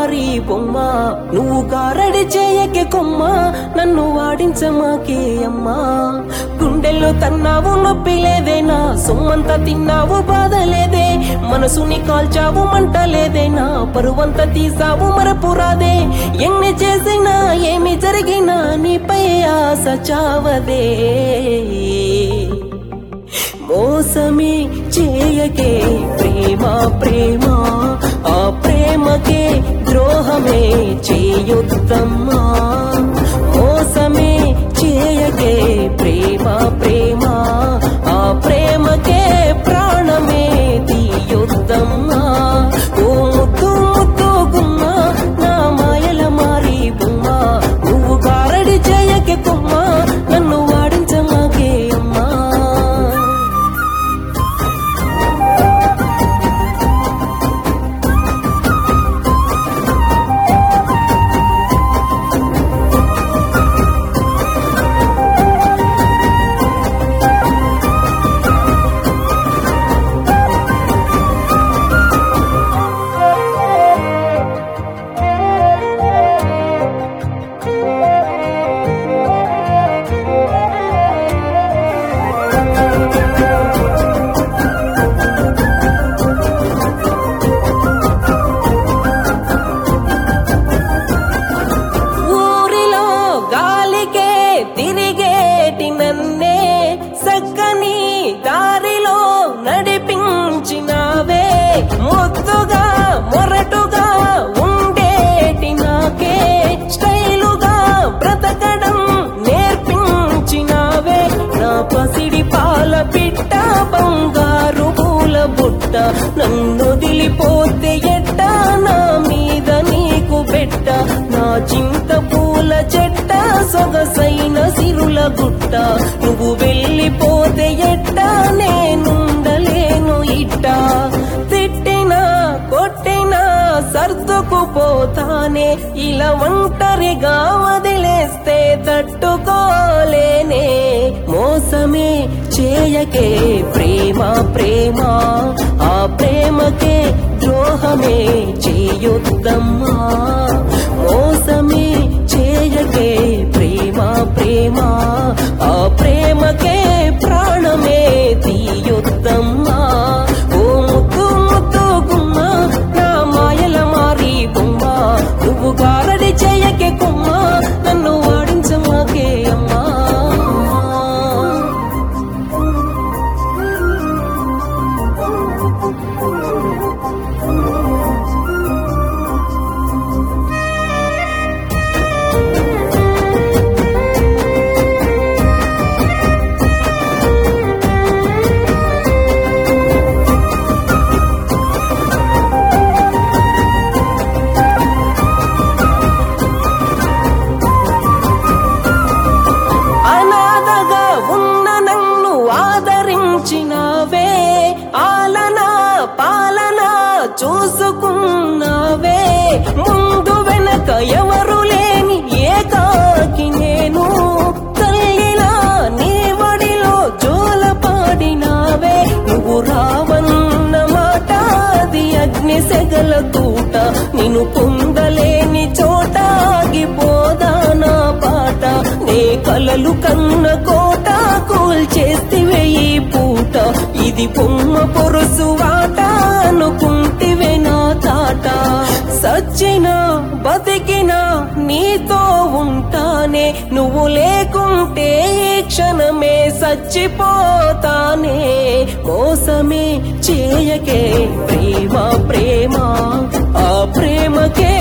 మారి బొమ్మ నువ్వు గారడి చేయకే కొమ్మ నన్ను వాడించమాకే అమ్మా గుండెల్లో తన్నావు నొప్పి లేదేనా సొమ్మంతా తిన్నావు బాధ లేదే మనసుని కాల్చావు మంట లేదేనా పరువంతా తీసావు మరపు రాదే ఎన్ని చేసినా ఏమి జరిగినా నీపై ఆశ చావదే మోసమే చేయకే ప్రేమ ప్రేమ ఆ ప్రేమకే ద్రోహమే చేయొద్దమ్మా మోసమే చేయకే ప్రేమ ప్రేమ ఆ ప్రేమకే ప్రాణమే తీయొద్దమ్మా ఓ ముద్దు ముద్దు గుమ్మ నా మాయల మారి బొమ్మ నువ్వు గారడి చేయకే కొమ్మ నన్ను వాడించమాకే అమ్మా తిరిగేటి నన్నే సక్కని దారిలో నడిపించినావే ముద్దుగా మొరటుగా ఉండేటి నాకే స్టైలుగా బ్రతకడం నేర్పించినావే నా పసిడి పాల పిట్ట బంగారు పూల బుట్ట నన్నొదిలిపోతే ఎట్ట నా మీద నీకు పెట్ట నా చింత పూల చెట్ట సొగసైన సిరుల గుట్ట నువ్వు వెళ్ళిపోతే ఎట్ట నేనుండలేను ఇట్ట తిట్టినా కొట్టినా సర్దుకుపోతానే ఇలా ఒంటరిగా వదిలేస్తే తట్టుకోలేనే మోసమే చేయకే ప్రేమ ప్రేమ ఆ ప్రేమకే ద్రోహమే చేయొద్దమ్మా మోసమే చేయకే ప్రేమ ప్రేమ ఆ ప్రేమకే ప్రాణమే తీయొద్దమ్మా ఓ ముద్దు ముద్దు గుమ్మ నా మాయల మారి బొమ్మ నువ్వు గారడి చేయకే కొమ్మ నన్ను వాడించమాకే అమ్మా ఆదరించినావే ఆలనా పాలనా చూసుకున్నావే ముందు వెనక ఎవరు లేని ఏకాకి నేను తల్లిలా నీ వడిలో జోలపాడినావే నువ్వు రావన్న మాట అది అగ్ని సెగల తూట నిన్ను పొందలేని చోట ఆగిపోదా నా పాట నే కలలు కన్న కోట కూల్చేస్తివే ఈ పూట ఇది పొమ్మ పొరుసు వాట అనుకుంటివే నా తాట సచ్చినా బతికినా నీతో ఉంటానే నువ్వు లేకుంటే ఈ క్షణమే చచ్చిపోతానే మోసమే చేయకే ప్రేమ ప్రేమ ఆ ప్రేమకే